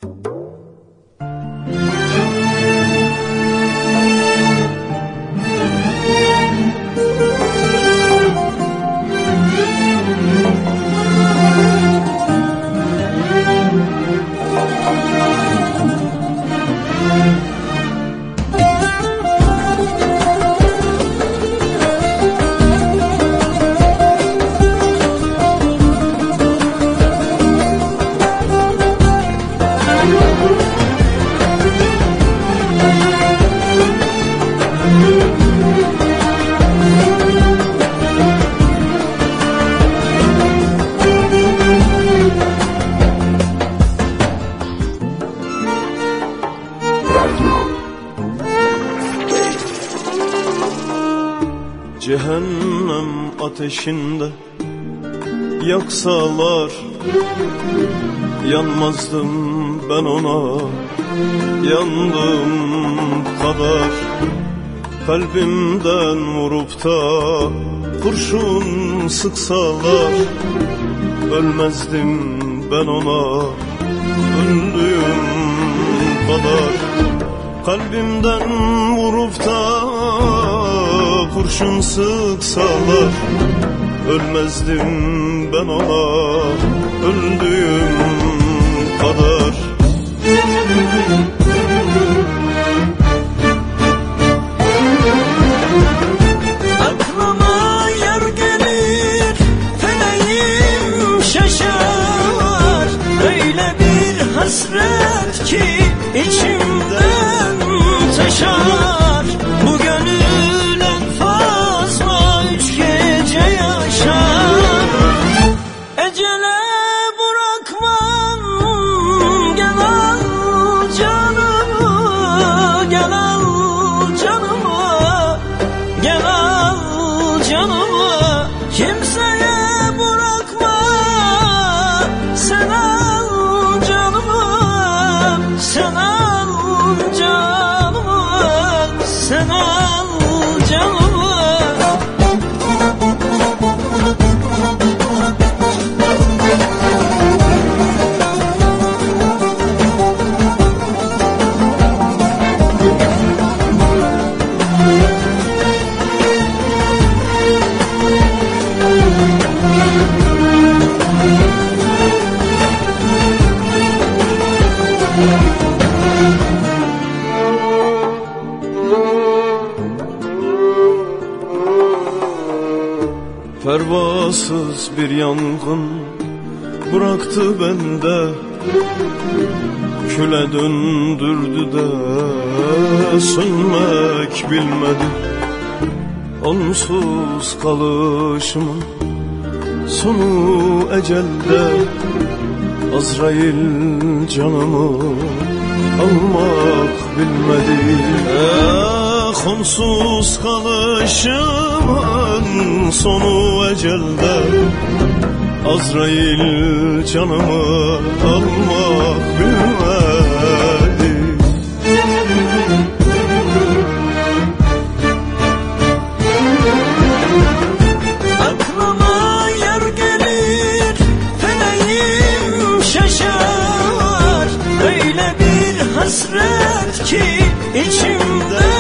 Cehennem ateşinde yaksalar yanmazdım ben ona, yandım kadar. Kalbimden vurup da kurşun sıksalar ölmezdim ben ona, öldüğüm kadar. Kalbimden vurup da kurşun sıksalar ölmezdim ben ona, öldüğüm kadar. Aklıma yer gelir, feleğim şaşar. Öyle bir hasret ki içimden taşar. Bu gönül en fazla 3 gece yaşar. Ecele bırakmam, gel al canımı, gel al canımı, gel al canımı. Kimseye bırakma, sen al canımı, sen al canımı, sen al canımı. Pervasız bir yangın bıraktı bende, küle döndürdü de sönmek bilmedi. Onsuz kalışımın sonu ecelde, Azrail canımı almak bilmedi. Onsuz kalışımın sonu ecelde, Azrail canımı almak bilmedi. Aklıma yer gelir, feleğim şaşar. Öyle bir hasret ki içimde